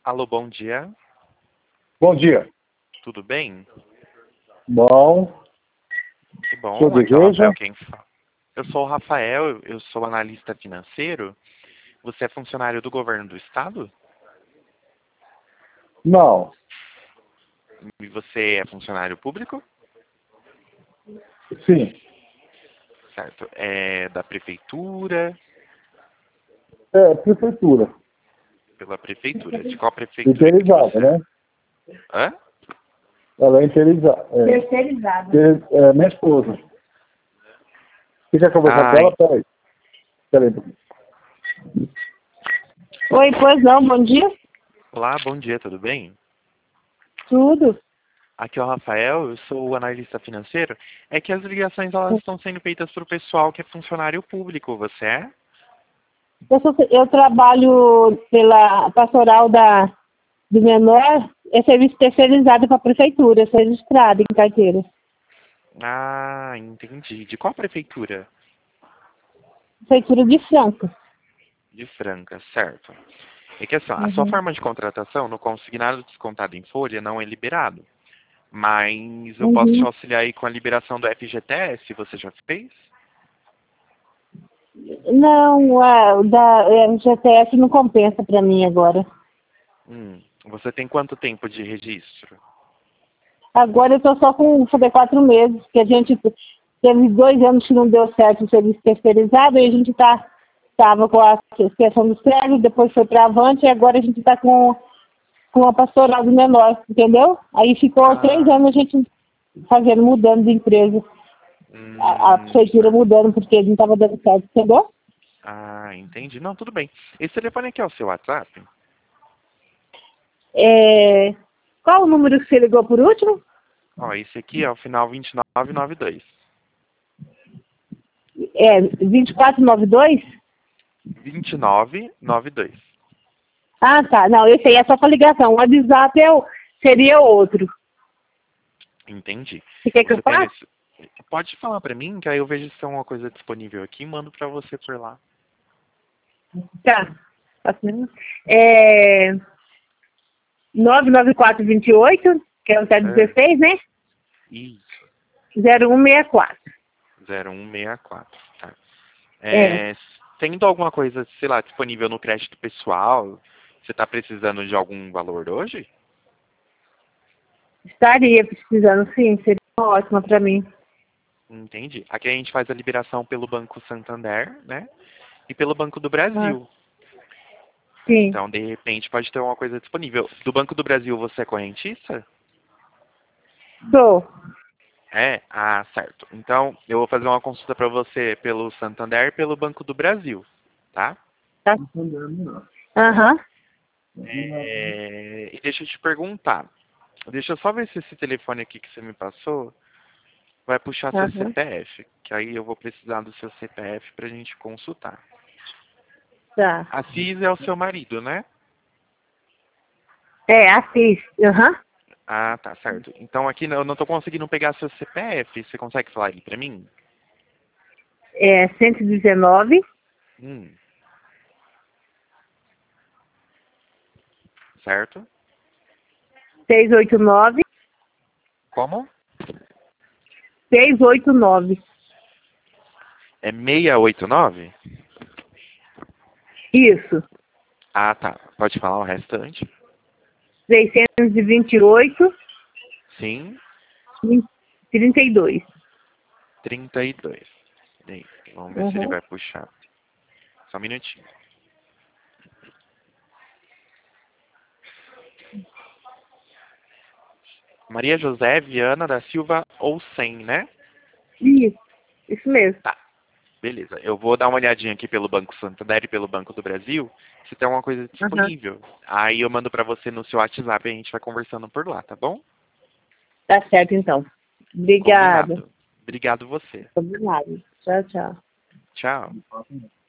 Alô, bom dia. Bom dia. Tudo bem? Bom. Que Sou bom. da Aqui é o igreja? Rafael quem fala. Eu sou o Rafael, eu sou analista financeiro. Você é funcionário do governo do estado? Não. E você é funcionário público? Sim. Certo. É da prefeitura? É, prefeitura. Pela prefeitura. De qual prefeitura que Interiorizada, você... né? Hã? Ela é interiorizada. Terceirizada. É minha esposa. Você quer conversar com Ah, ela? Peraí. Peraí. Oi, pois não, bom dia. olá, bom dia, tudo bem? Tudo. Aqui é o Rafael, eu sou o analista financeiro. É que as ligações elas estão sendo feitas para o pessoal que é funcionário público, você é? Eu trabalho pela pastoral do menor, é serviço terceirizado para a prefeitura, sou registrada em carteira. Ah, entendi. De qual prefeitura? Prefeitura de Franca. De Franca, certo. É que assim, ó, a sua Uhum. forma de contratação no consignado descontado em folha não é liberado. Mas eu posso te Uhum. auxiliar aí com a liberação do FGTS, você já fez? Não, o GTS não compensa para mim agora. Você tem quanto tempo de registro? Agora eu estou só com fazer 4 meses, que a gente teve 2 anos que não deu certo o serviço terceirizado, e a gente estava com a questão dos prédios, depois foi para Avante, e agora a gente está com a pastoral do menor, entendeu? Aí ficou 3 Ah, anos a gente fazendo, mudando de empresa, a prefeitura certo. mudando, porque não estava dando certo, entendeu? Ah, entendi. Não, tudo bem. Esse telefone aqui é o seu WhatsApp? É, qual o número que você ligou por último? Ó, esse aqui é o final 2992. É 2492? 2992. Ah, tá. Não, esse aí é só para ligação. O WhatsApp seria outro. Entendi. Você quer que eu Você tem faça? esse... Pode falar pra mim, que aí eu vejo se tem uma coisa disponível aqui e mando pra você por lá. Tá. Faço mesmo. É 99428, que é o É, 016, né? isso. 0164. 0164. Tá. É. Tendo alguma coisa, sei lá, disponível no crédito pessoal, você tá precisando de algum valor hoje? Estaria precisando, sim. Seria ótimo para mim. Entendi. Aqui a gente faz a liberação pelo Banco Santander, né? E pelo Banco do Ah, Brasil. sim. Então, de repente, pode ter uma coisa disponível. Do Banco do Brasil, você é correntista? Sou. É? Ah, certo. Então, eu vou fazer uma consulta para você pelo Santander e pelo Banco do Brasil, tá? Tá. Aham. E deixa eu te perguntar. Deixa eu só ver se esse telefone aqui que você me passou vai puxar seu Aham. CPF, que aí eu vou precisar do seu CPF para a gente consultar. Tá. Assis é o seu marido, né? É, assiste. Aham. Ah, tá, certo. Então aqui eu não estou conseguindo pegar seu CPF. Você consegue falar ele para mim? É 119, Hum, certo. 689, Como? 689. É 689? Isso. Ah, tá. Pode falar o restante? 628, Sim, 32. 32. Aí, vamos ver se ele Uhum. vai puxar. Só um minutinho. Maria José Viana da Silva ou 100, né? Isso mesmo. Tá, beleza. Eu vou dar uma olhadinha aqui pelo Banco Santander e pelo Banco do Brasil, se tem alguma coisa Aham. disponível. Aí eu mando pra você no seu WhatsApp e a gente vai conversando por lá, tá bom? Tá certo, então. Obrigada. Combinado. Obrigado você. Obrigada. Tchau, tchau. Tchau.